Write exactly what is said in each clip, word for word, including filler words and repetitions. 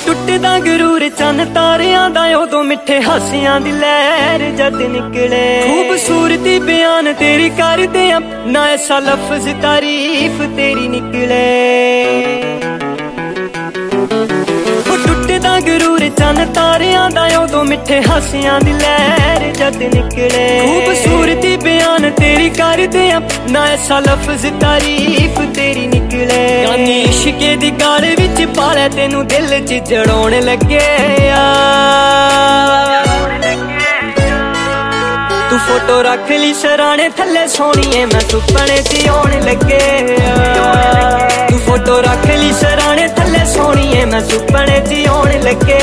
टुटदा गरूर चन तारियां दा उदों मिठे हासियां दी लहर जद निकले। खूबसूरती बयान तेरी करदे ना ऐसा लफ्ज तारीफ तेरी निकले। टुटदा गरूर चन तारियां दा उदों मिठे हासियां दी लहर जद निकले। खूबसूरती बयान तेरी करदे ना ऐसा लफ्ज तारीफ तेरी निकले। कानी इश्के दी गाल विच पाले तेनू दिल च जड़ाउण लगे। तू फोटो रख ली सराणे थल्ले सोहणीए मैं सुपने च आउण लगे। तू फोटो रख ली सराणे थल्ले सोहणीए मैं सुपने च आउण लगे।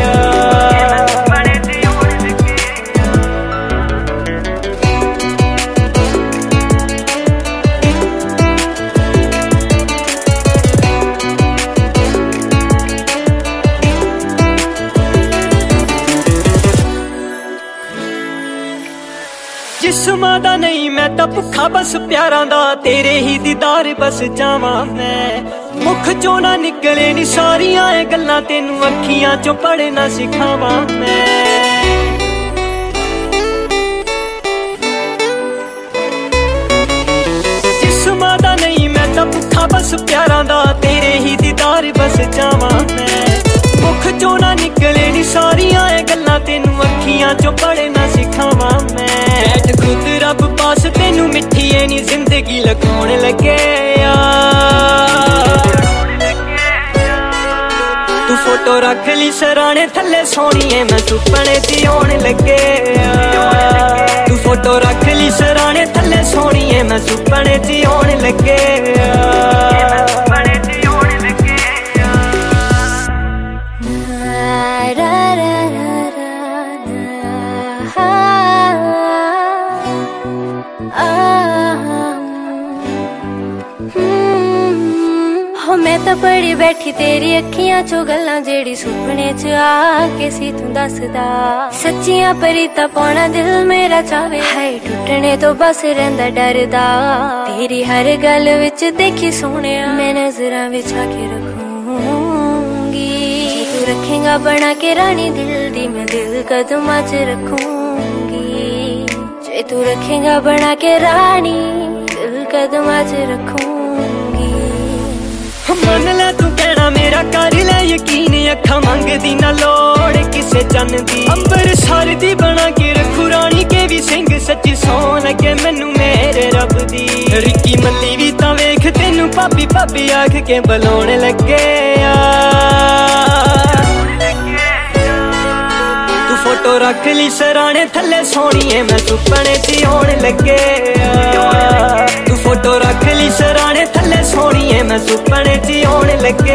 जिस्मां दा नहीं मैं तां भुखा बस प्यारां दा तेरे ही दीदार बस जावां मैं। मुख चों ना निकले नी सारियां ए गल्लां तेनू अखियां चों पढ़ना सिखावां मैं। जिस्मां दा नहीं मैं तां भुखा बस प्यारां दा तेरे ही दीदार बस जावां मैं। मुख चों ना निकले नी सारियां ए गल्लां तेनू अखियां चों पढ़ना सिखावां मैं। बैठ खुद रब पास तेनू मिठी नी जिंदगी लखाउण लगे। तू फोटो रख ली सराणे थल्ले सोहणीए मैं सुपने च आउण लगे। तू फोटो रख ली सराणे थल्ले सोहणीए मैं सुपने च आउण लगे। हो मैं तो पढ़ी बैठी तेरी अखियां चो गल्लां जेड़ी सुपने च आके सी तू दसदा। सच्चियां परीता पाना दिल मेरा चावे हाय टुटने तो बस रहिंदा डरदा। तेरी हर गल विच देखी सोहणिया मैं नजरां विच आके रखूंगी। जे तू रखेगा बना के रानी दिल दी मैं दिल कदमां च रखूंगी। जे तू रखेगा बना के रानी दिल कदमां च रखूंगी। मन ले तू कहना मेरा कर ले यकीन अखा मंगदी ना लोड़ किसे चन दी। अंबर सार दी बना के रखू रानी के भी सिंह सच्ची सौ लगे मैनू मेरे रब दी। रिक्की मल्ली भी तां वेख तेनू भाभी भाभी आख के बुलाउण लगे। तू फोटो रख ली सराणे थल्ले सोहणीए मैं सुपने च आउण लगे। तू फोटो रख ली सराणे थल्ले सोहणीए मैं सुपने च आउण लगे।